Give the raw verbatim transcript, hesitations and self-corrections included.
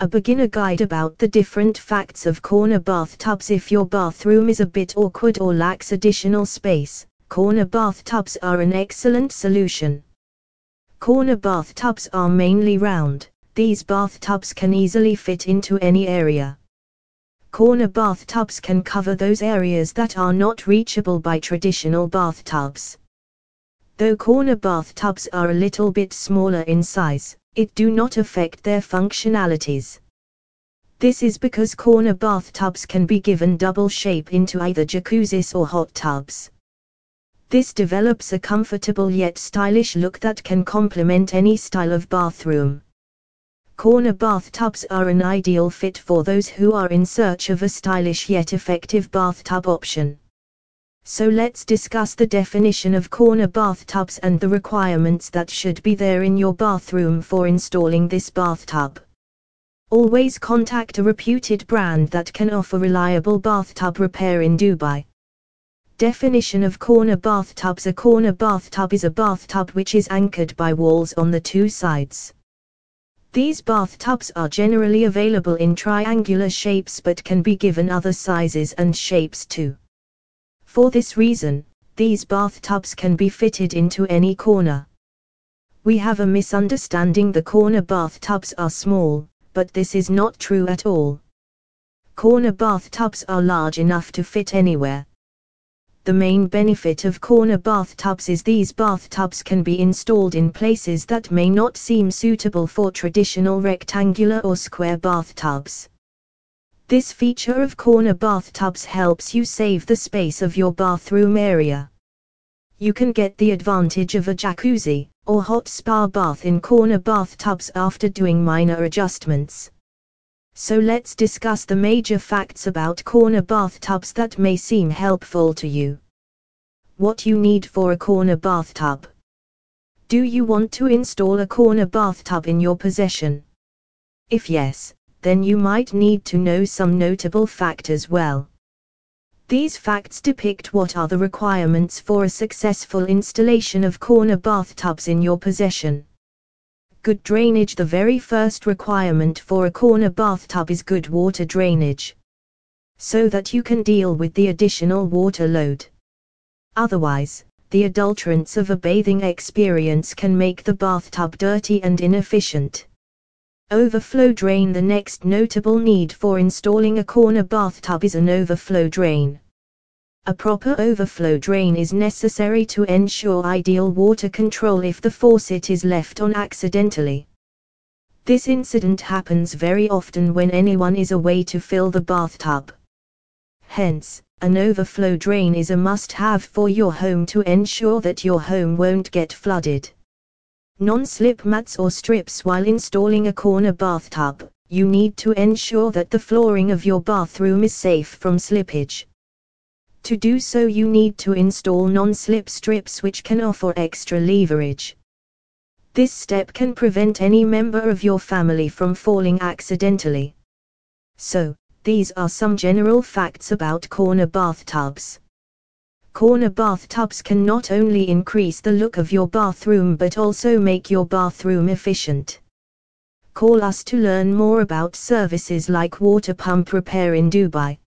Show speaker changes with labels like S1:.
S1: A beginner guide about the different facts of corner bathtubs. If your bathroom is a bit awkward or lacks additional space, corner bathtubs are an excellent solution. Corner bathtubs are mainly round. These bathtubs can easily fit into any area. Corner bathtubs can cover those areas that are not reachable by traditional bathtubs. Though corner bathtubs are a little bit smaller in size, it do not affect their functionalities. This is because corner bathtubs can be given double shape into either jacuzzis or hot tubs. This develops a comfortable yet stylish look that can complement any style of bathroom. Corner bathtubs are an ideal fit for those who are in search of a stylish yet effective bathtub option. So let's discuss the definition of corner bathtubs and the requirements that should be there in your bathroom for installing this bathtub. Always contact a reputed brand that can offer reliable bathtub repair in Dubai. Definition of corner bathtubs. A corner bathtub is a bathtub which is anchored by walls on the two sides. These bathtubs are generally available in triangular shapes but can be given other sizes and shapes too. For this reason, these bathtubs can be fitted into any corner. We have a misunderstanding: the corner bathtubs are small, but this is not true at all. Corner bathtubs are large enough to fit anywhere. The main benefit of corner bathtubs is these bathtubs can be installed in places that may not seem suitable for traditional rectangular or square bathtubs. This feature of corner bathtubs helps you save the space of your bathroom area. You can get the advantage of a jacuzzi or hot spa bath in corner bathtubs after doing minor adjustments. So let's discuss the major facts about corner bathtubs that may seem helpful to you. What you need for a corner bathtub. Do you want to install a corner bathtub in your possession? If yes, then you might need to know some notable facts as well. These facts depict what are the requirements for a successful installation of corner bathtubs in your possession. Good drainage. The very first requirement for a corner bathtub is good water drainage, so that you can deal with the additional water load. Otherwise, the adulterants of a bathing experience can make the bathtub dirty and inefficient. Overflow drain. The next notable need for installing a corner bathtub is an overflow drain. A proper overflow drain is necessary to ensure ideal water control if the faucet is left on accidentally. This incident happens very often when anyone is away to fill the bathtub. Hence, an overflow drain is a must-have for your home to ensure that your home won't get flooded. Non-slip mats or strips. While installing a corner bathtub, you need to ensure that the flooring of your bathroom is safe from slippage. To do so, you need to install non-slip strips which can offer extra leverage. This step can prevent any member of your family from falling accidentally. So, these are some general facts about corner bathtubs. Corner bathtubs can not only increase the look of your bathroom but also make your bathroom efficient. Call us to learn more about services like water pump repair in Dubai.